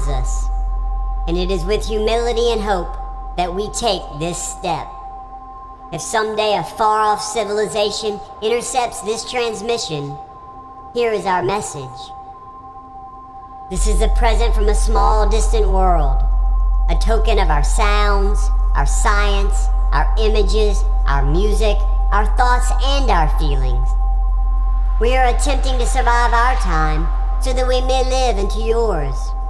surrounds us, and it is with humility and hope that we take this step. If someday a far-off civilization intercepts this transmission, here is our message. This is a present from a small, distant world, a token of our sounds, our science, our images, our music, our thoughts, and our feelings. We are attempting to survive our time so that we may live into yours.